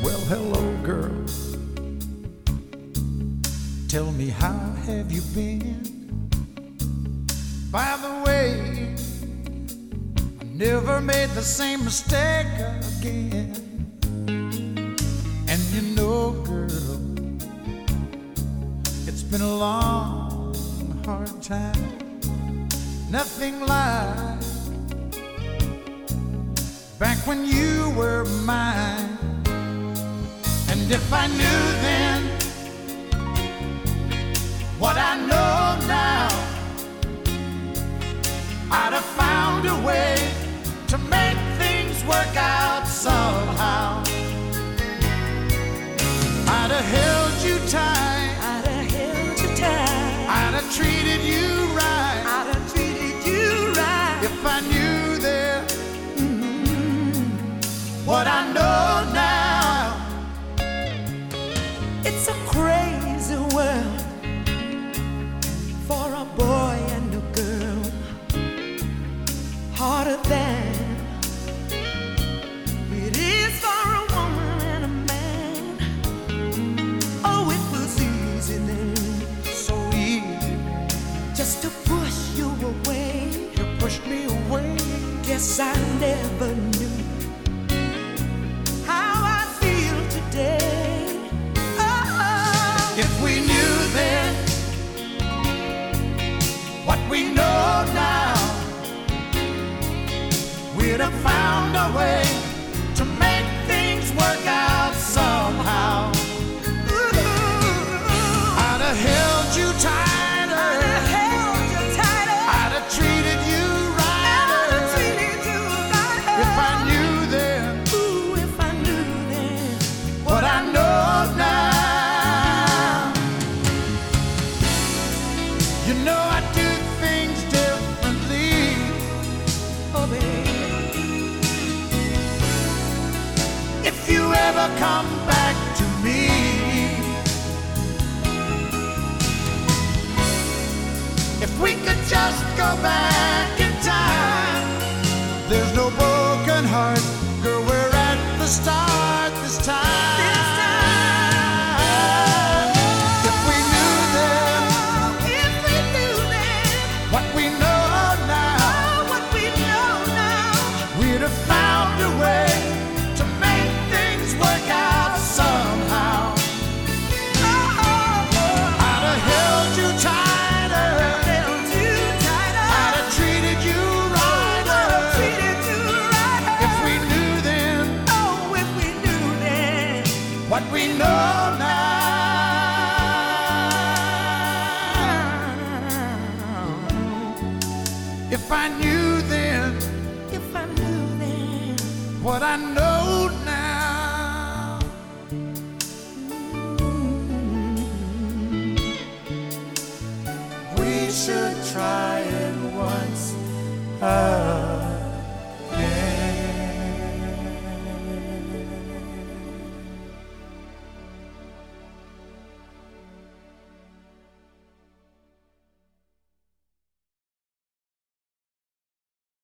Well, hello, girl. Tell me, how have you been? By the way, I never made the same mistake again. And you know, girl, it's been a long, hard time. Nothing like back when you were mine. And if I knew then what I know now, I'd have found a way to make things work out somehow. I'd have held you tight. I'd have held you tight. I'd have treated you right. I'd have treated you right. If I knew then what I know now. It's a crazy world for a boy and a girl, harder than it is for a woman and a man. Oh, it was easy then, So easy, just to push you away. you pushed me away. Guess I never knew how I feel today. Oh, If we knew then what we know now, we'd have found a way to make things work out somehow. I'd have held you tighter. I'd have held you tighter. I'd have treated you I'd have righter. treated you right. If I knew then Ooh, if I knew then what I know now. You know I do things differently. oh, baby. If you ever come back to me, if we could just go back in time, there's no broken heart, girl, we're at the start this time. If we knew then If we knew then what we know now, what we know now, we'd have found a way to make things work out somehow. I'd have held you tighter. held you tighter. I'd have treated you righter. Treated you right. If we knew then Oh, if we knew then what we know now. If I knew then if I knew then what I know